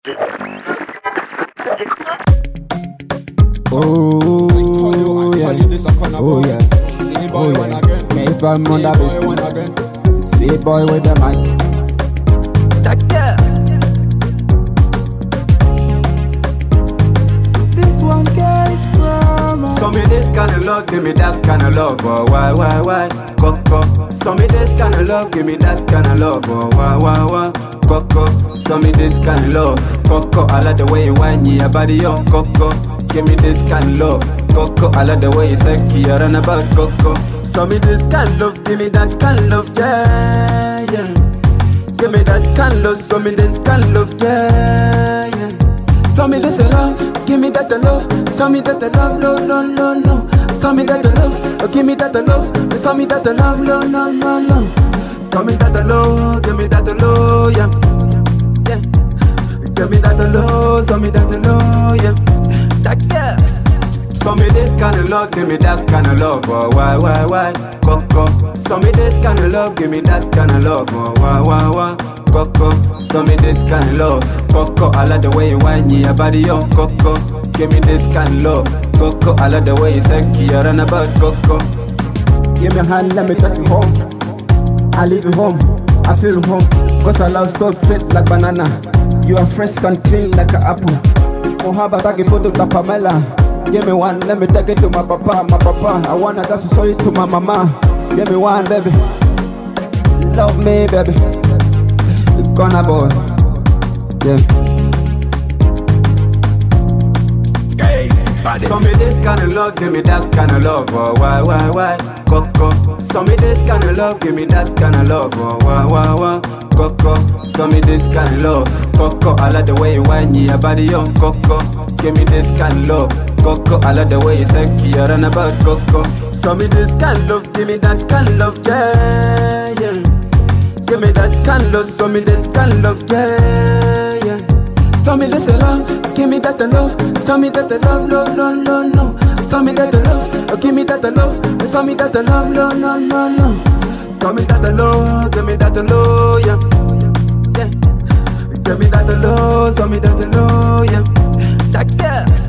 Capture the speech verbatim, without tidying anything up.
Oh yeah, oh yeah, oh yeah. Mace one on the beat. See boy with the mic. This one guy's promo. Show me this kind of love, give me that kind of love. Oh why, why, why? Coco. Show me this kind of love, give me that kind of love. Oh why, why, why? Coco. Show me this kind of love. Coco, I like the way you whine your body on Coco. Give me this kind of love. Coco, I like the way you sexy, you run about Coco. Show me this kind of love, give me that kind of love, yeah, yeah. Give me that kind of love, show me this kind of love, yeah, yeah. Show me this love, give me that love, show me that love, no, no, no, no. Show me that love, oh, give me that love, show me that love, no, no, no, no. Show me that love, give me that love, yeah, yeah. Give me that love, show me that love, yeah, that yeah. Show me this kind of love, give me that kind of love, oh why, why, why, Coco. Show me this kind of love, give me that kind of love, oh why, why, why, Coco. Show me this kind of love, Coco. I like the way you whine your body on Coco. Give me this kind of love, Coco. I like the way you sexy, you run about Coco. Give me a hand, let me take you home. I leave you home, I feel home. Cause I love so sweet like banana. You are fresh and clean like an apple. Mohaba take a photo to Pamela. Give me one, let me take it to my papa, my papa. I wanna just show it to my mama. Give me one, baby. Love me, baby. The corner boy. Yeah. Show me this kind of love, give me that kind of love. Oh why, why, why, Coco. Show me this kind of love, give me that kind of love. Oh why, why, why, Coco. Show me this kind of love, Coco. I like the way you whine your body on Coco. Give me this kind of love, Coco. I like the way you sexy, you run about Coco. Show me this kind of love, give me that kind of love, yeah, yeah. Give me that kind of love, show me this kind of love, yeah, yeah. Show me this love, give me that love, show me that love, no, no, no, no. Show me that love, oh, give me that love, show me that love, no, no, no, no. Show me that love, give me that love, yeah, yeah. Give me that love, show me that love, yeah, that yeah.